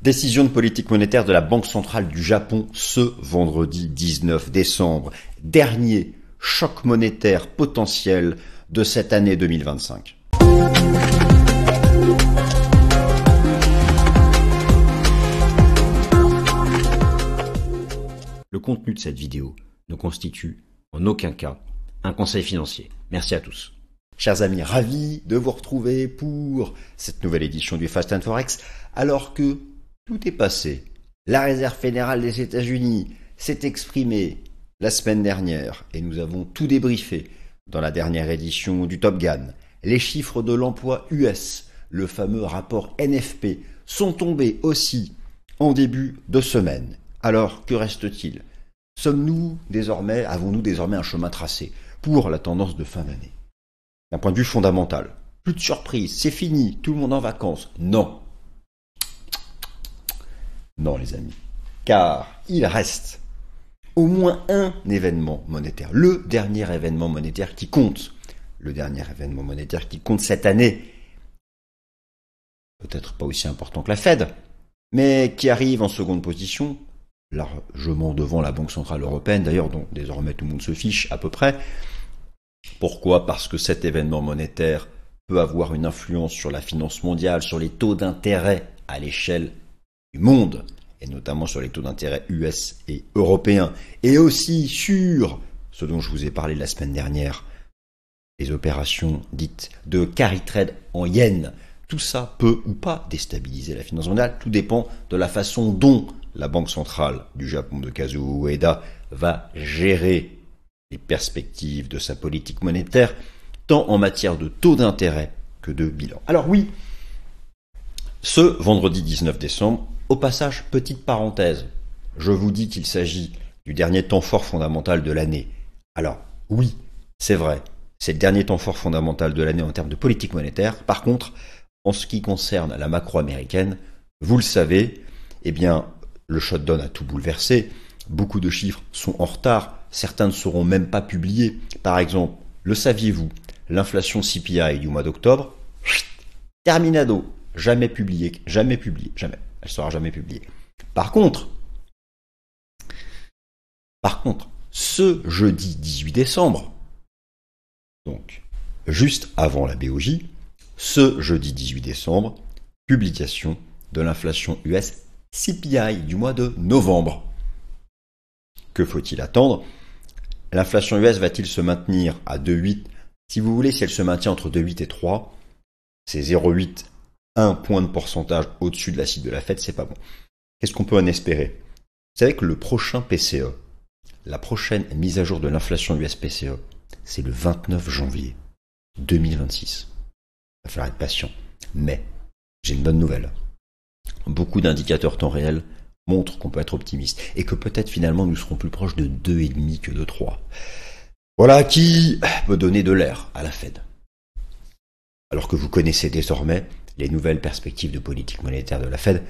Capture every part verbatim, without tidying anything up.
Décision de politique monétaire de la Banque centrale du Japon ce vendredi dix-neuf décembre. Dernier choc monétaire potentiel de cette année deux mille vingt-cinq. Le contenu de cette vidéo ne constitue en aucun cas un conseil financier. Merci à tous. Chers amis, ravi de vous retrouver pour cette nouvelle édition du Fast and Forex, alors que tout est passé. La Réserve fédérale des États-Unis s'est exprimée la semaine dernière et nous avons tout débriefé dans la dernière édition du Top Gun. Les chiffres de l'emploi U S, le fameux rapport N F P, sont tombés aussi en début de semaine. Alors, que reste-t-il? Sommes-nous désormais, avons-nous désormais un chemin tracé pour la tendance de fin d'année? D'un point de vue fondamental, plus de surprise, c'est fini, tout le monde en vacances. Non. Non, les amis. Car il reste au moins un événement monétaire, le dernier événement monétaire qui compte. Le dernier événement monétaire qui compte cette année. Peut-être pas aussi important que la Fed, mais qui arrive en seconde position, largement devant la Banque centrale européenne, d'ailleurs, dont désormais tout le monde se fiche à peu près. Pourquoi? Parce que cet événement monétaire peut avoir une influence sur la finance mondiale, sur les taux d'intérêt à l'échelle du monde, et notamment sur les taux d'intérêt U S et européens, et aussi sur ce dont je vous ai parlé la semaine dernière, les opérations dites de carry trade en yens. Tout ça peut ou pas déstabiliser la finance mondiale, tout dépend de la façon dont la Banque centrale du Japon de Kazuo Ueda va gérer les perspectives de sa politique monétaire, tant en matière de taux d'intérêt que de bilan. Alors oui, ce vendredi dix-neuf décembre, au passage, petite parenthèse, je vous dis qu'il s'agit du dernier temps fort fondamental de l'année. Alors oui, c'est vrai, c'est le dernier temps fort fondamental de l'année en termes de politique monétaire. Par contre, en ce qui concerne la macro américaine, vous le savez, eh bien, le shutdown a tout bouleversé. Beaucoup de chiffres sont en retard. Certains ne seront même pas publiés. Par exemple, le saviez-vous, l'inflation C P I du mois d'octobre, terminado, jamais publié, jamais publié, jamais. Elle sera jamais publiée. Par contre, par contre, ce jeudi dix-huit décembre, donc juste avant la B O J, ce jeudi dix-huit décembre, publication de l'inflation U S C P I du mois de novembre. Que faut-il attendre? L'inflation U S va-t-il se maintenir à deux virgule huit? Si vous voulez, si elle se maintient entre deux virgule huit et trois, c'est zéro virgule huit, un point de pourcentage au-dessus de la cible de la Fed, c'est pas bon. Qu'est-ce qu'on peut en espérer? Vous savez que le prochain P C E, la prochaine mise à jour de l'inflation U S P C E, c'est le vingt-neuf janvier deux mille vingt-six. Il va falloir être patient. Mais j'ai une bonne nouvelle. Beaucoup d'indicateurs temps réel montrent qu'on peut être optimiste et que peut-être finalement nous serons plus proches de deux virgule cinq que de trois. Voilà qui peut donner de l'air à la Fed. Alors que vous connaissez désormais les nouvelles perspectives de politique monétaire de la Fed,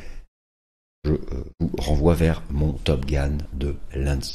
je vous renvoie vers mon Top Gun de lundi.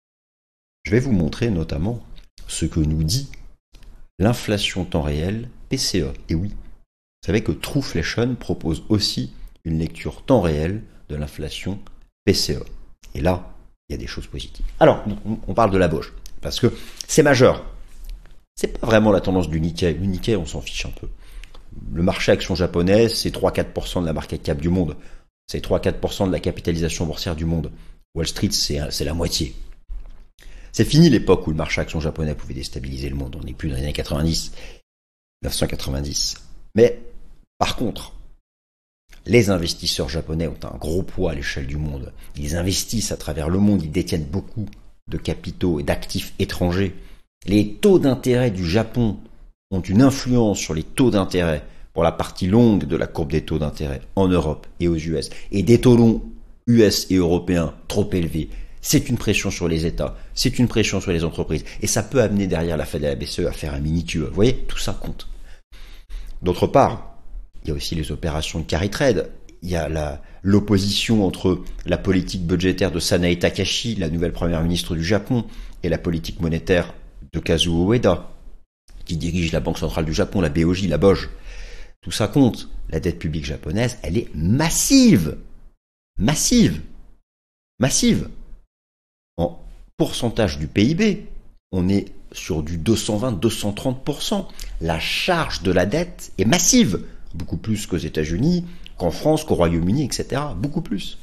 Je vais vous montrer notamment ce que nous dit l'inflation temps réel P C E. Et oui, vous savez que Trueflation propose aussi une lecture temps réel de l'inflation P C E. Et là, il y a des choses positives. Alors, on parle de la Bosch, parce que c'est majeur. C'est pas vraiment la tendance du Nikkei. Le Nikkei, on s'en fiche un peu. Le marché action japonais, c'est trois à quatre pour cent de la market cap du monde. C'est trois à quatre pour cent de la capitalisation boursière du monde. Wall Street, c'est la moitié. C'est fini l'époque où le marché action japonais pouvait déstabiliser le monde. On n'est plus dans les années quatre-vingt-dix, mille neuf cent quatre-vingt-dix. Mais, par contre, les investisseurs japonais ont un gros poids à l'échelle du monde. Ils investissent à travers le monde, ils détiennent beaucoup de capitaux et d'actifs étrangers. Les taux d'intérêt du Japon ont une influence sur les taux d'intérêt pour la partie longue de la courbe des taux d'intérêt en Europe et aux U S. Et des taux longs U S et européens trop élevés, c'est une pression sur les États, c'est une pression sur les entreprises. Et ça peut amener derrière la Fed et la B C E à faire un mini-tue. Vous voyez, tout ça compte. D'autre part, il y a aussi les opérations de carry trade. Il y a l'opposition entre la politique budgétaire de Sanae Takahashi, la nouvelle première ministre du Japon, et la politique monétaire de Kazuo Ueda, qui dirige la Banque centrale du Japon, la B O J, la B O J. Tout ça compte. La dette publique japonaise, elle est massive. massive. Massive. En pourcentage du P I B, on est sur du deux cent vingt à deux cent trente pour cent. La charge de la dette est massive. Beaucoup plus qu'aux États-Unis, qu'en France, qu'au Royaume-Uni, et cetera. Beaucoup plus.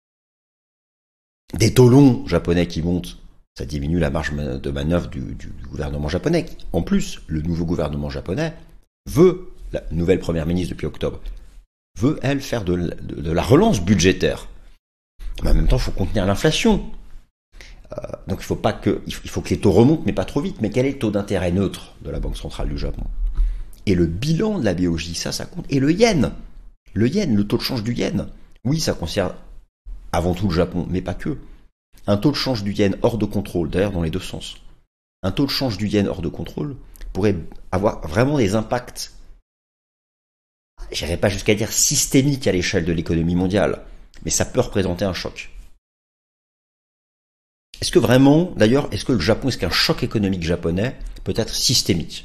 Des taux longs japonais qui montent, ça diminue la marge de manœuvre du, du, du gouvernement japonais. En plus, le nouveau gouvernement japonais veut, la nouvelle première ministre depuis octobre, veut, elle, faire de, de, de la relance budgétaire. Mais en même temps, il faut contenir l'inflation. Euh, donc il faut pas que, il faut, il faut que les taux remontent, mais pas trop vite. Mais quel est le taux d'intérêt neutre de la Banque centrale du Japon? Et le bilan de la B O J, ça, ça compte. Et le yen, le yen, le taux de change du yen. Oui, ça concerne avant tout le Japon, mais pas que. Un taux de change du yen hors de contrôle, d'ailleurs dans les deux sens. Un taux de change du yen hors de contrôle pourrait avoir vraiment des impacts, je n'irai pas jusqu'à dire systémiques à l'échelle de l'économie mondiale, mais ça peut représenter un choc. Est-ce que vraiment, d'ailleurs, est-ce que le Japon, est-ce qu'un choc économique japonais peut être systémique?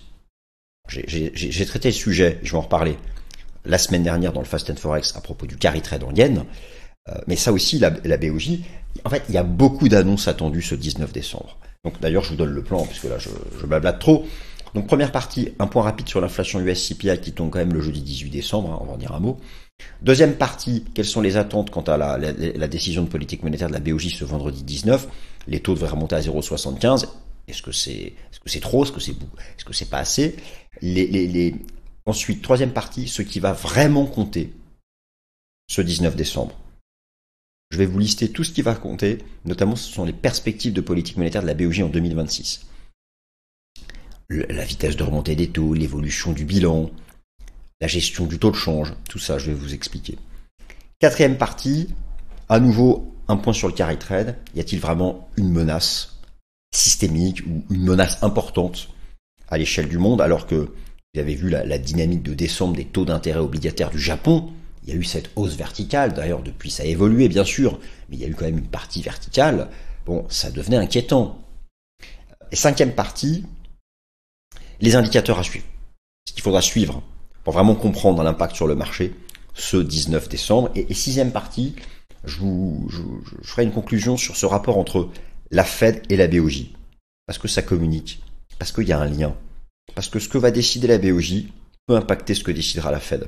J'ai traité le sujet, je vais en reparler, la semaine dernière dans le Fast and Forex à propos du carry trade en yen, euh, mais ça aussi, la, la B O J, en fait, il y a beaucoup d'annonces attendues ce dix-neuf décembre. Donc d'ailleurs, je vous donne le plan, puisque là, je, je blablate trop. Donc première partie, un point rapide sur l'inflation U S C P I qui tombe quand même le jeudi dix-huit décembre, hein, on va en dire un mot. Deuxième partie, quelles sont les attentes quant à la, la, la décision de politique monétaire de la B O J ce vendredi dix-neuf? Les taux devraient remonter à zéro virgule soixante-quinze. Est-ce que c'est est-ce que c'est trop? Est-ce que c'est est-ce que c'est pas assez? les, les, les... Ensuite, troisième partie, ce qui va vraiment compter ce dix-neuf décembre. Je vais vous lister tout ce qui va compter, notamment ce sont les perspectives de politique monétaire de la B O J en deux mille vingt-six. Le, la vitesse de remontée des taux, l'évolution du bilan, la gestion du taux de change, tout ça je vais vous expliquer. Quatrième partie, à nouveau un point sur le carry trade. Y a-t-il vraiment une menace systémique ou une menace importante à l'échelle du monde, alors que vous avez vu la, la dynamique de décembre des taux d'intérêt obligataires du Japon? Il y a eu cette hausse verticale, d'ailleurs depuis ça a évolué bien sûr, mais il y a eu quand même une partie verticale. Bon, ça devenait inquiétant. Et cinquième partie, les indicateurs à suivre. Ce qu'il faudra suivre pour vraiment comprendre l'impact sur le marché ce dix-neuf décembre. Et, et sixième partie, je, vous, je, je ferai une conclusion sur ce rapport entre la Fed et la B O J. Parce que ça communique, parce qu'il y a un lien, parce que ce que va décider la B O J peut impacter ce que décidera la Fed.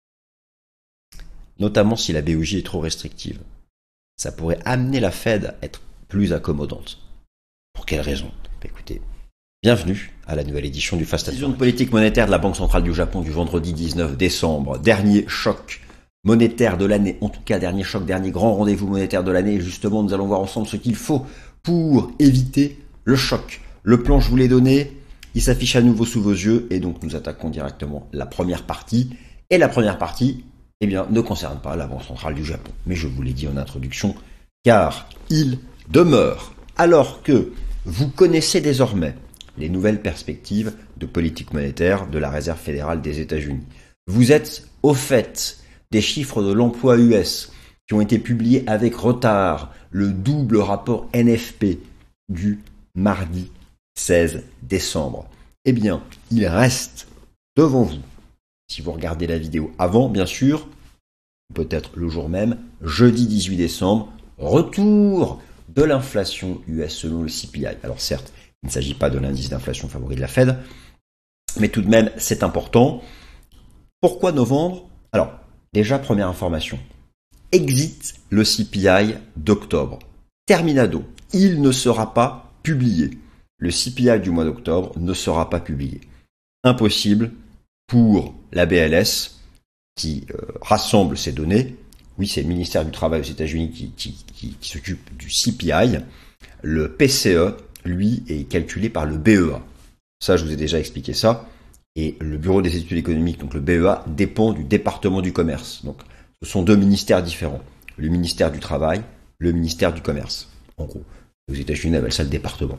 Notamment si la B O J est trop restrictive. Ça pourrait amener la Fed à être plus accommodante. Pour quelle raison? Bah, écoutez, bienvenue à la nouvelle édition du Fast and Forex. Décision de politique monétaire de la Banque centrale du Japon du vendredi dix-neuf décembre. Dernier choc monétaire de l'année. En tout cas, dernier choc, dernier grand rendez-vous monétaire de l'année. Justement, nous allons voir ensemble ce qu'il faut pour éviter le choc. Le plan, je vous l'ai donné. Il s'affiche à nouveau sous vos yeux. Et donc, nous attaquons directement la première partie. Et la première partie, eh bien, ne concerne pas la Banque centrale du Japon. Mais je vous l'ai dit en introduction, car il demeure, alors que vous connaissez désormais les nouvelles perspectives de politique monétaire de la Réserve fédérale des États-Unis. Vous êtes au fait des chiffres de l'emploi U S qui ont été publiés avec retard, le double rapport N F P du mardi seize décembre. Eh bien, il reste devant vous, si vous regardez la vidéo avant, bien sûr, peut-être le jour même, jeudi dix-huit décembre, retour de l'inflation U S selon le C P I. Alors certes, il ne s'agit pas de l'indice d'inflation favori de la Fed, mais tout de même, c'est important. Pourquoi novembre? Alors, déjà, première information. Exit le C P I d'octobre. Terminado. Il ne sera pas publié. Le C P I du mois d'octobre ne sera pas publié. Impossible pour la B L S qui euh, rassemble ces données. Oui, c'est le ministère du Travail aux États-Unis qui, qui, qui, qui s'occupe du C P I. Le P C E, lui, est calculé par le B E A. Ça, je vous ai déjà expliqué ça. Et le Bureau des études économiques, donc le B E A, dépend du département du commerce. Donc, ce sont deux ministères différents. Le ministère du Travail, le ministère du Commerce. En gros, aux États-Unis, on appelle ça le département.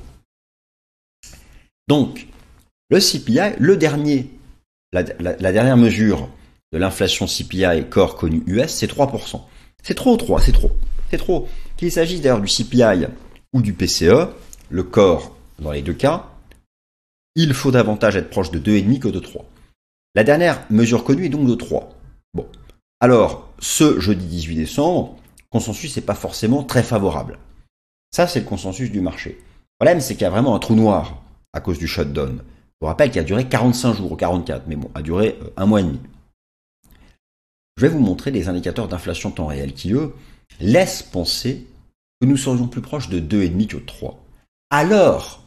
Donc, le C P I, le dernier, la, la, la dernière mesure de l'inflation C P I corps connu U S, c'est trois pour cent. C'est trop, trois, c'est trop. C'est trop. Qu'il s'agisse d'ailleurs du C P I ou du P C E, le corps, dans les deux cas, il faut davantage être proche de deux virgule cinq que de trois. La dernière mesure connue est donc de trois. Bon. Alors, ce jeudi dix-huit décembre, consensus n'est pas forcément très favorable. Ça, c'est le consensus du marché. Le problème, c'est qu'il y a vraiment un trou noir à cause du shutdown. Je vous rappelle qu'il a duré quarante-cinq jours ou quarante-quatre, mais bon, a duré un mois et demi. Je vais vous montrer les indicateurs d'inflation temps réel qui, eux, laissent penser que nous serions plus proches de deux virgule cinq que de trois. Alors,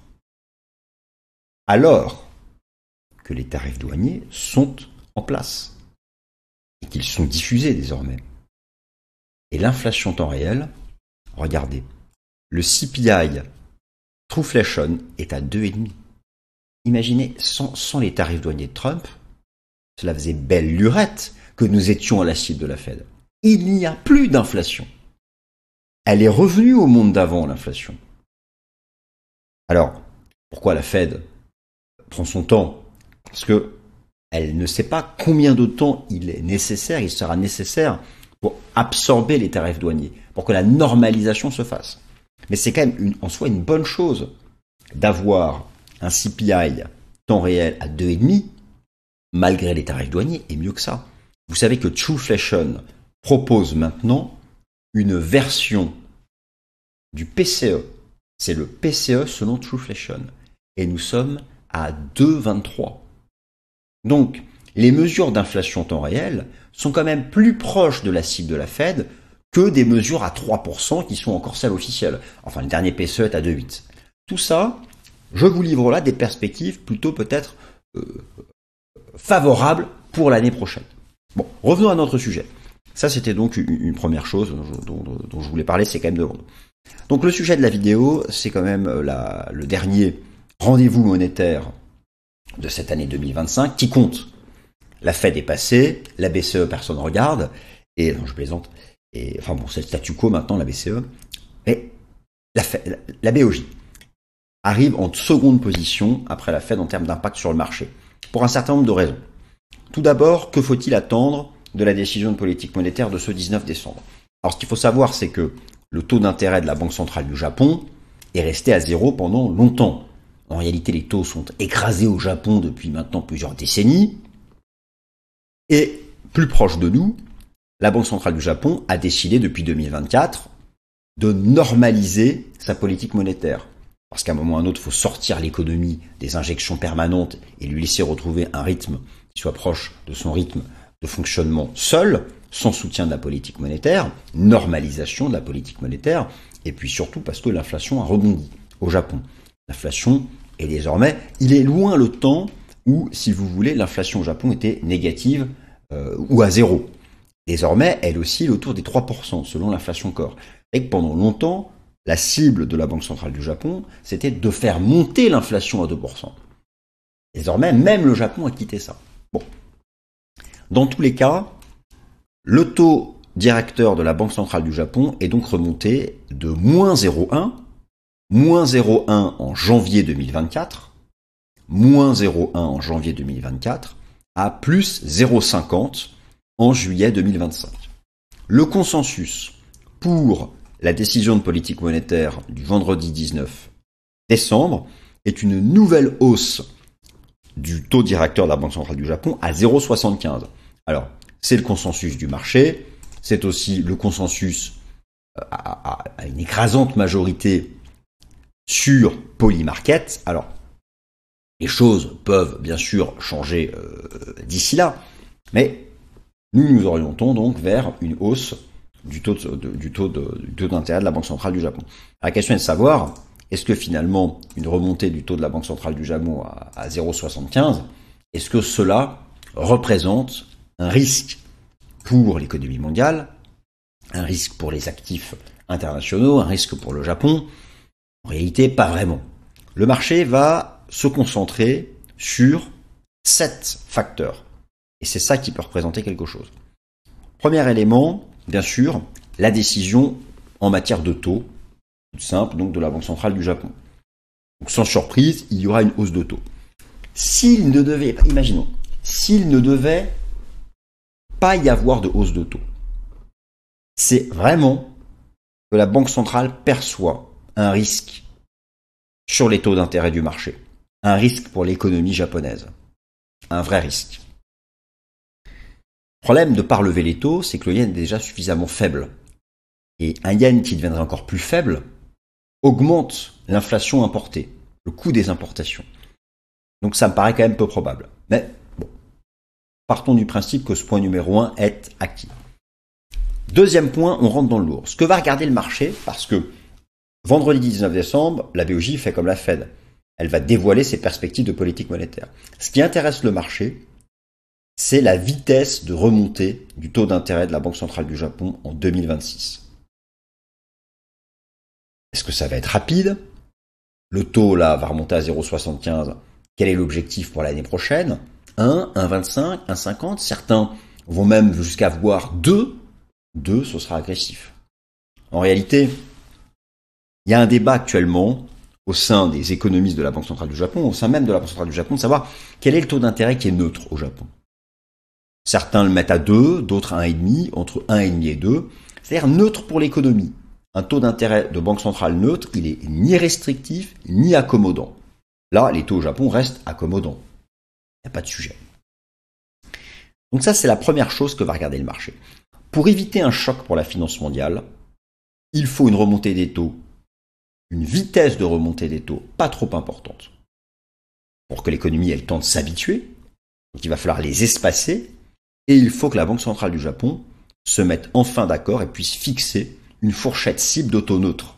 alors que les tarifs douaniers sont en place et qu'ils sont diffusés désormais. Et l'inflation temps réel, regardez, le C P I Trueflation est à deux virgule cinq. Imaginez, sans, sans les tarifs douaniers de Trump, cela faisait belle lurette que nous étions à la cible de la Fed. Il n'y a plus d'inflation. Elle est revenue au monde d'avant, l'inflation. Alors, pourquoi la Fed prend son temps? Parce que elle ne sait pas combien de temps il est nécessaire, il sera nécessaire pour absorber les tarifs douaniers, pour que la normalisation se fasse. Mais c'est quand même une, en soi une bonne chose d'avoir un C P I temps réel à deux virgule cinq, malgré les tarifs douaniers, et mieux que ça. Vous savez que Trueflation propose maintenant une version du P C E. C'est le P C E selon Trueflation. Et nous sommes à deux virgule vingt-trois. Donc, les mesures d'inflation temps réel sont quand même plus proches de la cible de la Fed que des mesures à trois pour cent qui sont encore celles officielles. Enfin, le dernier P C E est à deux virgule huit. Tout ça, je vous livre là des perspectives plutôt peut-être euh, favorables pour l'année prochaine. Bon, revenons à notre sujet. Ça, c'était donc une, une première chose dont, dont, dont je voulais parler, c'est quand même de vendre. Donc le sujet de la vidéo, c'est quand même la, le dernier rendez-vous monétaire de cette année deux mille vingt-cinq qui compte. La Fed est passée, la B C E, personne ne regarde, et non, je plaisante, et enfin bon, c'est le statu quo maintenant, la B C E, mais la, Fed, la, la B O J arrive en seconde position après la Fed en termes d'impact sur le marché, pour un certain nombre de raisons. Tout d'abord, que faut-il attendre de la décision de politique monétaire de ce dix-neuf décembre? Alors ce qu'il faut savoir, c'est que le taux d'intérêt de la Banque centrale du Japon est resté à zéro pendant longtemps. En réalité, les taux sont écrasés au Japon depuis maintenant plusieurs décennies. Et plus proche de nous, la Banque centrale du Japon a décidé depuis deux mille vingt-quatre de normaliser sa politique monétaire. Parce qu'à un moment ou à un autre, il faut sortir l'économie des injections permanentes et lui laisser retrouver un rythme qui soit proche de son rythme de fonctionnement seul, sans soutien de la politique monétaire, normalisation de la politique monétaire, et puis surtout parce que l'inflation a rebondi au Japon. L'inflation est désormais, il est loin le temps où, si vous voulez, l'inflation au Japon était négative euh, ou à zéro. Désormais, elle oscille autour des trois pour cent selon l'inflation corps. Et que pendant longtemps, la cible de la Banque centrale du Japon, c'était de faire monter l'inflation à deux pour cent. Désormais, même le Japon a quitté ça. Bon. Dans tous les cas, le taux directeur de la Banque centrale du Japon est donc remonté de moins zéro virgule un, moins zéro virgule un en janvier deux mille vingt-quatre, moins zéro virgule un en janvier deux mille vingt-quatre, à plus zéro virgule cinquante en juillet deux mille vingt-cinq. Le consensus pour la décision de politique monétaire du vendredi dix-neuf décembre est une nouvelle hausse du taux directeur de la Banque centrale du Japon à zéro virgule soixante-quinze. Alors, c'est le consensus du marché, c'est aussi le consensus à, à, à une écrasante majorité sur Polymarket. Alors, les choses peuvent bien sûr changer euh, d'ici là, mais nous nous orientons donc vers une hausse du taux, de, de, du taux, de, du taux d'intérêt de la Banque centrale du Japon. La question est de savoir, est-ce que finalement une remontée du taux de la Banque centrale du Japon à, à zéro virgule soixante-quinze, est-ce que cela représente un risque pour l'économie mondiale, un risque pour les actifs internationaux, un risque pour le Japon? En réalité, pas vraiment. Le marché va se concentrer sur sept facteurs. Et c'est ça qui peut représenter quelque chose. Premier élément, bien sûr, la décision en matière de taux, toute simple, donc de la Banque centrale du Japon. Donc sans surprise, il y aura une hausse de taux. S'il ne devait, imaginons, s'il ne devait pas y avoir de hausse de taux, c'est vraiment que la Banque centrale perçoit un risque sur les taux d'intérêt du marché, un risque pour l'économie japonaise, un vrai risque. Le problème de ne pas relever les taux, c'est que le yen est déjà suffisamment faible. Et un yen qui deviendrait encore plus faible augmente l'inflation importée, le coût des importations. Donc ça me paraît quand même peu probable. Mais bon, partons du principe que ce point numéro un est acquis. Deuxième point, on rentre dans le lourd. Ce que va regarder le marché, parce que vendredi dix-neuf décembre, la B O J fait comme la Fed. Elle va dévoiler ses perspectives de politique monétaire. Ce qui intéresse le marché, c'est la vitesse de remontée du taux d'intérêt de la Banque centrale du Japon en deux mille vingt-six. Est-ce que ça va être rapide? Le taux là va remonter à zéro virgule soixante-quinze. Quel est l'objectif pour l'année prochaine? un, un virgule vingt-cinq, un virgule cinquante. Certains vont même jusqu'à voir deux. deux, ce sera agressif. En réalité, il y a un débat actuellement au sein des économistes de la Banque centrale du Japon, au sein même de la Banque centrale du Japon, de savoir quel est le taux d'intérêt qui est neutre au Japon. Certains le mettent à deux, d'autres à un virgule cinq, entre un virgule cinq et deux, c'est-à-dire neutre pour l'économie. Un taux d'intérêt de banque centrale neutre, il est ni restrictif, ni accommodant. Là, les taux au Japon restent accommodants. Il n'y a pas de sujet. Donc ça, c'est la première chose que va regarder le marché. Pour éviter un choc pour la finance mondiale, il faut une remontée des taux, une vitesse de remontée des taux pas trop importante. Pour que l'économie ait le temps de s'habituer, donc il va falloir les espacer, et il faut que la Banque centrale du Japon se mette enfin d'accord et puisse fixer une fourchette cible de taux neutre.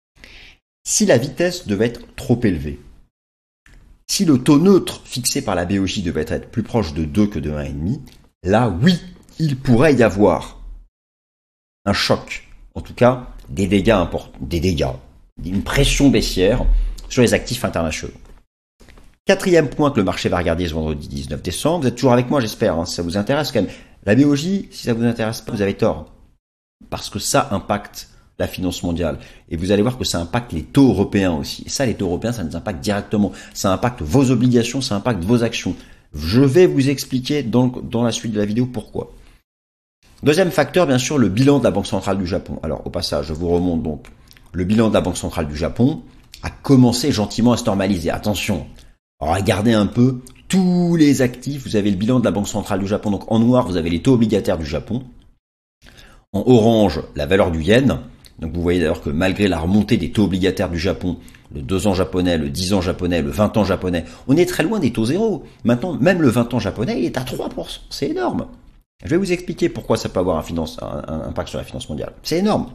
Si la vitesse devait être trop élevée, si le taux neutre fixé par la B O J devait être plus proche de deux que de un virgule cinq, là oui, il pourrait y avoir un choc, en tout cas des dégâts importants, des dégâts, une pression baissière sur les actifs internationaux. Quatrième point que le marché va regarder ce vendredi dix-neuf décembre, vous êtes toujours avec moi j'espère, hein, si ça vous intéresse quand même. La B O J, si ça vous intéresse pas, vous avez tort. Parce que ça impacte la finance mondiale. Et vous allez voir que ça impacte les taux européens aussi. Et ça, les taux européens, ça nous impacte directement. Ça impacte vos obligations, ça impacte vos actions. Je vais vous expliquer dans, dans la suite de la vidéo pourquoi. Deuxième facteur, bien sûr, le bilan de la Banque centrale du Japon. Alors, au passage, je vous remonte donc. Le bilan de la Banque centrale du Japon a commencé gentiment à se normaliser. Attention, regardez un peu tous les actifs. Vous avez le bilan de la Banque centrale du Japon. Donc, en noir, vous avez les taux obligataires du Japon. En orange, la valeur du yen. Donc vous voyez d'ailleurs que malgré la remontée des taux obligataires du Japon, le deux ans japonais, le dix ans japonais, le vingt ans japonais, on est très loin des taux zéro. Maintenant, même le vingt ans japonais, il est à trois pour cent. C'est énorme. Je vais vous expliquer pourquoi ça peut avoir un, finance, un, un impact sur la finance mondiale. C'est énorme.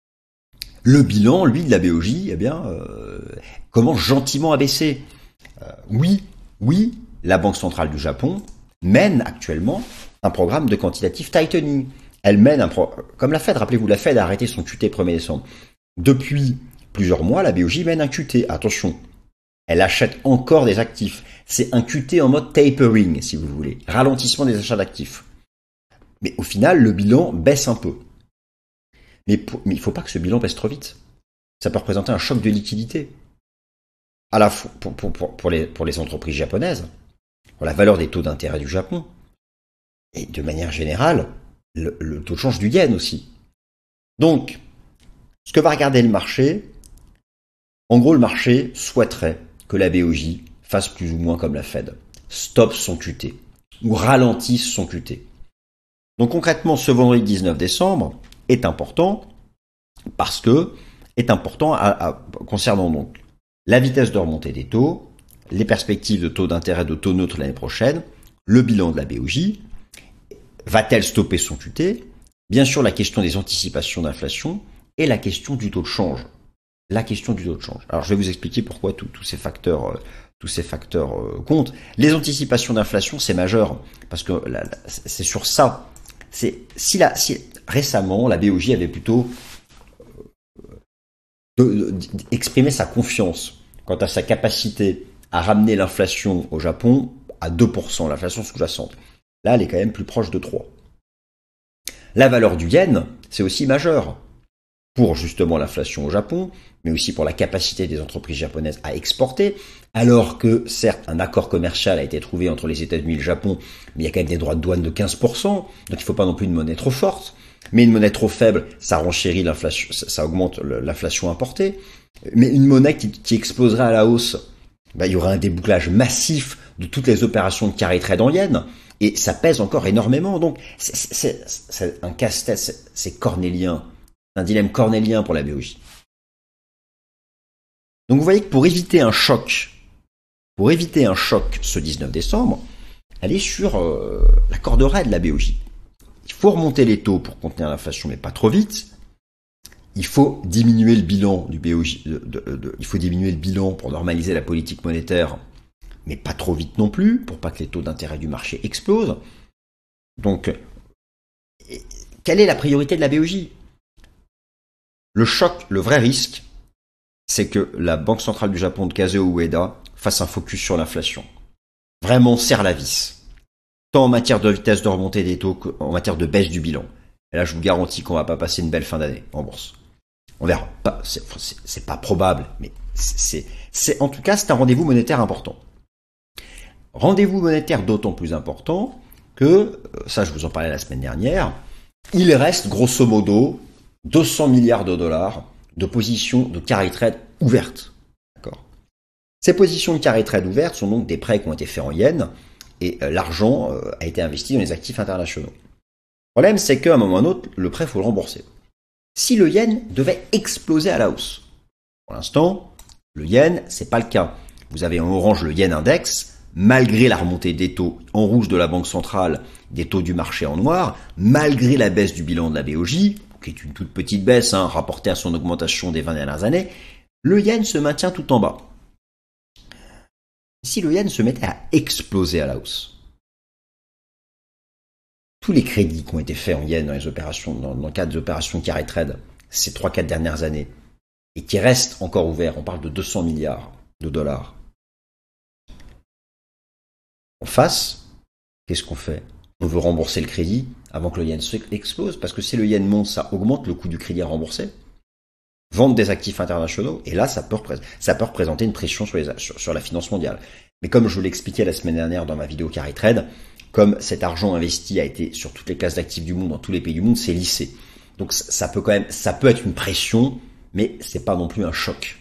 Le bilan, lui, de la B O J, eh bien, euh, commence gentiment à baisser. Euh, oui, oui, la Banque centrale du Japon mène actuellement un programme de quantitative tightening. Elle mène un pro... comme la Fed, rappelez-vous, la Fed a arrêté son Q T premier décembre. Depuis plusieurs mois, la B O J mène un Q T. Attention, elle achète encore des actifs. C'est un Q T en mode tapering, si vous voulez, ralentissement des achats d'actifs. Mais au final, le bilan baisse un peu. Mais, pour... Mais il ne faut pas que ce bilan baisse trop vite. Ça peut représenter un choc de liquidité. À la fois pour, pour, pour, pour, les, pour les entreprises japonaises, pour la valeur des taux d'intérêt du Japon, et de manière générale, Le, le taux de change du yen aussi. Donc, ce que va regarder le marché, en gros, le marché souhaiterait que la B O J fasse plus ou moins comme la Fed, stoppe son Q T ou ralentisse son Q T. Donc concrètement, ce vendredi dix-neuf décembre est important parce que est important à, à, concernant donc la vitesse de remontée des taux, les perspectives de taux d'intérêt de taux neutre l'année prochaine, le bilan de la B O J. Va-t-elle stopper son Q T? Bien sûr, la question des anticipations d'inflation et la question du taux de change. La question du taux de change. Alors, je vais vous expliquer pourquoi tous ces facteurs, euh, tous ces facteurs euh, comptent. Les anticipations d'inflation, c'est majeur parce que là, là, c'est sur ça. C'est si, la, si récemment la B O J avait plutôt euh, exprimé sa confiance quant à sa capacité à ramener l'inflation au Japon à deux pour cent, l'inflation sous-jacente. Là, elle est quand même plus proche de trois. La valeur du yen, c'est aussi majeur pour justement l'inflation au Japon, mais aussi pour la capacité des entreprises japonaises à exporter, alors que certes un accord commercial a été trouvé entre les États-Unis et le Japon, mais il y a quand même des droits de douane de quinze pour cent, donc il ne faut pas non plus une monnaie trop forte, mais une monnaie trop faible, ça renchérit l'inflation, ça augmente l'inflation importée, mais une monnaie qui, qui exploserait à la hausse, ben, il y aura un débouclage massif de toutes les opérations de carry trade en yens. Et ça pèse encore énormément. Donc, c'est un casse-tête, c'est cornélien. un dilemme cornélien pour la B O J. Donc vous voyez que pour éviter un choc, pour éviter un choc ce dix-neuf décembre, elle est sur euh, la corde raide de la B O J. Il faut remonter les taux pour contenir l'inflation, mais pas trop vite. Il faut diminuer le bilan du B O J. De, de, de, il faut diminuer le bilan pour normaliser la politique monétaire, mais pas trop vite non plus, pour pas que les taux d'intérêt du marché explosent. Donc, quelle est la priorité de la B O J? Le choc, le vrai risque, c'est que la Banque centrale du Japon de Kazuo Ueda fasse un focus sur l'inflation. Vraiment serre la vis. Tant en matière de vitesse de remontée des taux qu'en matière de baisse du bilan. Et là, je vous garantis qu'on va pas passer une belle fin d'année en bourse. On verra. Pas, c'est, c'est, c'est pas probable, mais c'est, c'est, en tout cas, c'est un rendez-vous monétaire important. Rendez-vous monétaire d'autant plus important que, ça je vous en parlais la semaine dernière, il reste grosso modo deux cents milliards de dollars de positions de carry trade ouvertes. D'accord. Ces positions de carry trade ouvertes sont donc des prêts qui ont été faits en yens et euh, l'argent euh, a été investi dans les actifs internationaux. Le problème, c'est qu'à un moment ou à un autre, le prêt, il faut le rembourser. Si le yen devait exploser à la hausse, pour l'instant, le yen, c'est pas le cas. Vous avez en orange le yen index, malgré la remontée des taux en rouge de la Banque centrale, des taux du marché en noir, malgré la baisse du bilan de la B O J, qui est une toute petite baisse, hein, rapportée à son augmentation des vingt dernières années, le yen se maintient tout en bas. Si le yen se mettait à exploser à la hausse, tous les crédits qui ont été faits en yens dans les opérations, dans, dans le cadre des opérations carry trade ces trois quatre dernières années, et qui restent encore ouverts, on parle de deux cents milliards de dollars. En face, qu'est-ce qu'on fait? On veut rembourser le crédit avant que le yen explose, parce que si le yen monte, ça augmente le coût du crédit à rembourser. Vendre des actifs internationaux, et là, ça peut, représenter, ça peut représenter une pression sur, les, sur, sur la finance mondiale. Mais comme je vous l'expliquais la semaine dernière dans ma vidéo Carry Trade, comme cet argent investi a été sur toutes les classes d'actifs du monde, dans tous les pays du monde, c'est lissé. Donc ça peut quand même, ça peut être une pression, mais c'est pas non plus un choc.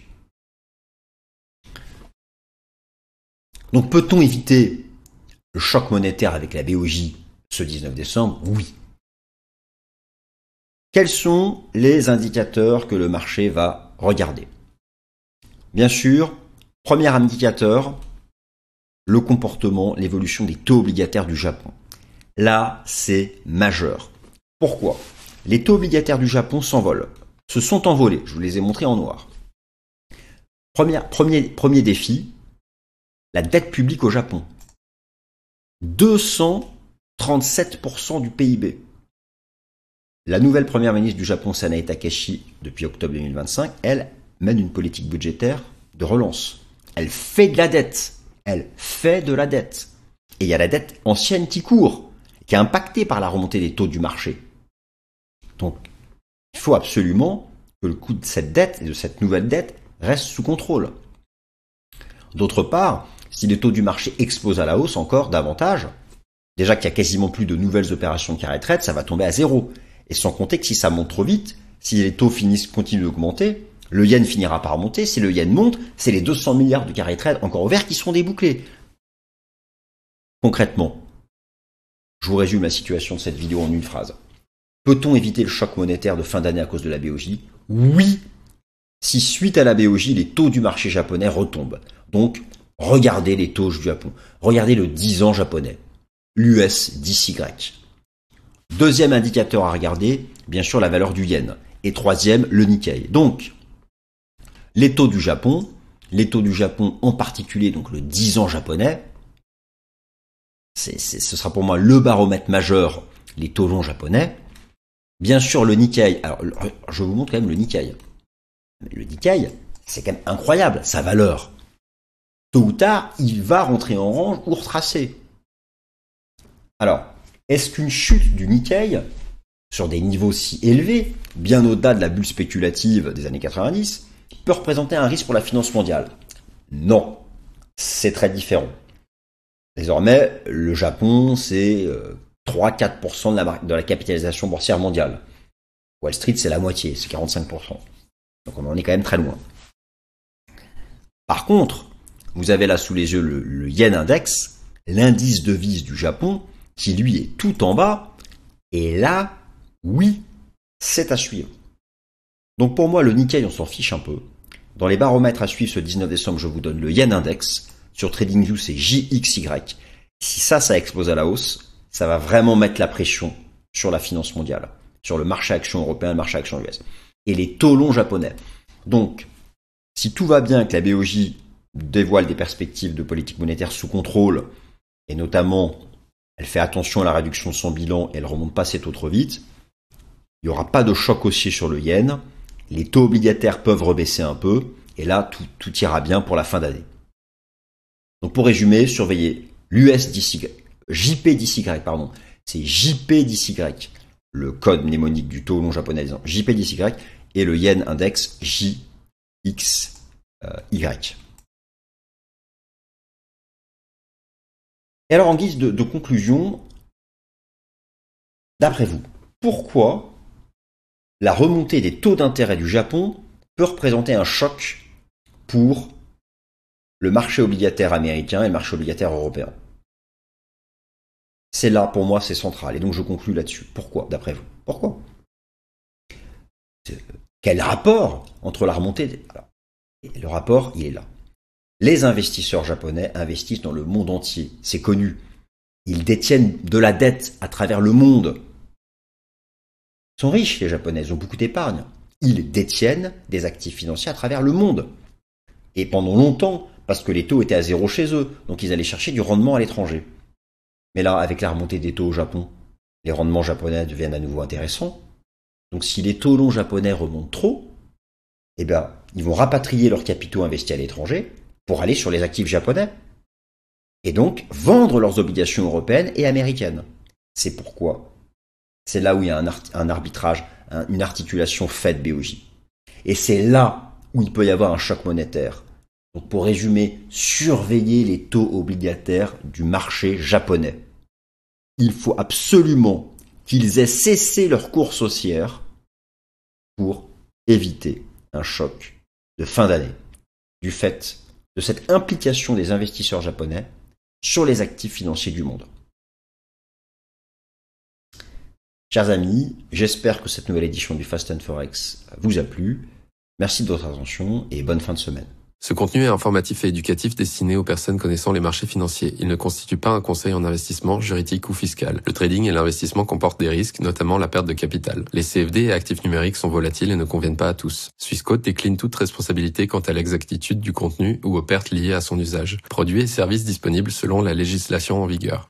Donc peut-on éviter le choc monétaire avec la B O J ce dix-neuf décembre? Oui. Quels sont les indicateurs que le marché va regarder? Bien sûr, premier indicateur, le comportement, l'évolution des taux obligataires du Japon. Là, c'est majeur. Pourquoi? Les taux obligataires du Japon s'envolent, se sont envolés, je vous les ai montrés en noir. Premier, premier, premier défi, la dette publique au Japon. deux cent trente-sept pour cent du P I B. La nouvelle première ministre du Japon, Sanae Takeshi, depuis octobre deux mille vingt-cinq, elle mène une politique budgétaire de relance. Elle fait de la dette. Elle fait de la dette. Et il y a la dette ancienne qui court, qui est impactée par la remontée des taux du marché. Donc, il faut absolument que le coût de cette dette et de cette nouvelle dette reste sous contrôle. D'autre part, si les taux du marché explosent à la hausse encore davantage, déjà qu'il y a quasiment plus de nouvelles opérations de carry trade, ça va tomber à zéro. Et sans compter que si ça monte trop vite, si les taux finissent, continuent d'augmenter, le yen finira par monter. Si le yen monte, c'est les deux cents milliards de carry trade encore ouverts qui seront débouclés. Concrètement, je vous résume la situation de cette vidéo en une phrase. Peut-on éviter le choc monétaire de fin d'année à cause de la B O J? Oui, si suite à la B O J, les taux du marché japonais retombent. Donc, regardez les taux du Japon. Regardez le dix ans japonais. L'U S dix Y. Deuxième indicateur à regarder, bien sûr la valeur du yen. Et troisième, le Nikkei. Donc, les taux du Japon, les taux du Japon en particulier, donc le dix ans japonais, c'est, c'est, ce sera pour moi le baromètre majeur, les taux longs japonais. Bien sûr le Nikkei, alors je vous montre quand même le Nikkei. Le Nikkei, c'est quand même incroyable, sa valeur. Tôt ou tard, il va rentrer en range ou retracer. Alors, est-ce qu'une chute du Nikkei, sur des niveaux si élevés, bien au-delà de la bulle spéculative des années quatre-vingt-dix, peut représenter un risque pour la finance mondiale? Non, c'est très différent. Désormais, le Japon, c'est trois à quatre pour cent de la, de la capitalisation boursière mondiale. Wall Street, c'est la moitié, c'est quarante-cinq pour cent. Donc on en est quand même très loin. Par contre, vous avez là sous les yeux le, le yen index, l'indice devise du Japon, qui lui est tout en bas, et là, oui, c'est à suivre. Donc pour moi, le Nikkei, on s'en fiche un peu. Dans les baromètres à suivre ce dix-neuf décembre, je vous donne le Yen Index. Sur TradingView, c'est J X Y. Si ça, ça explose à la hausse, ça va vraiment mettre la pression sur la finance mondiale, sur le marché action européen, le marché action U S. Et les taux longs japonais. Donc, si tout va bien, que la B O J dévoile des perspectives de politique monétaire sous contrôle, et notamment, elle fait attention à la réduction de son bilan et elle ne remonte pas ses taux trop vite, il n'y aura pas de choc haussier sur le yen, les taux obligataires peuvent rebaisser un peu, et là, tout, tout ira bien pour la fin d'année. Donc pour résumer, surveillez l'U S D C Y, J P D C Y, pardon, c'est J P D C Y, le code mnémonique du taux long japonais, J P D C Y, et le Yen Index J X Y. Et alors en guise de, de conclusion, d'après vous, pourquoi la remontée des taux d'intérêt du Japon peut représenter un choc pour le marché obligataire américain et le marché obligataire européen? C'est là, pour moi, c'est central. Et donc je conclus là-dessus. Pourquoi, d'après vous? Pourquoi? Quel rapport entre la remontée des... Alors, le rapport, il est là. Les investisseurs japonais investissent dans le monde entier. C'est connu. Ils détiennent de la dette à travers le monde. Ils sont riches, les Japonais. Ils ont beaucoup d'épargne. Ils détiennent des actifs financiers à travers le monde. Et pendant longtemps, parce que les taux étaient à zéro chez eux. Donc ils allaient chercher du rendement à l'étranger. Mais là, avec la remontée des taux au Japon, les rendements japonais deviennent à nouveau intéressants. Donc si les taux longs japonais remontent trop, eh bien, ils vont rapatrier leurs capitaux investis à l'étranger pour aller sur les actifs japonais. Et donc, vendre leurs obligations européennes et américaines. C'est pourquoi, c'est là où il y a un, art- un arbitrage, un, une articulation faite B O J. Et c'est là où il peut y avoir un choc monétaire. Donc pour résumer, surveillez les taux obligataires du marché japonais. Il faut absolument qu'ils aient cessé leur course haussière pour éviter un choc de fin d'année du fait de cette implication des investisseurs japonais sur les actifs financiers du monde. Chers amis, j'espère que cette nouvelle édition du Fast and Forex vous a plu. Merci de votre attention et bonne fin de semaine. Ce contenu est informatif et éducatif destiné aux personnes connaissant les marchés financiers. Il ne constitue pas un conseil en investissement, juridique ou fiscal. Le trading et l'investissement comportent des risques, notamment la perte de capital. Les C F D et actifs numériques sont volatiles et ne conviennent pas à tous. Swissquote décline toute responsabilité quant à l'exactitude du contenu ou aux pertes liées à son usage. Produits et services disponibles selon la législation en vigueur.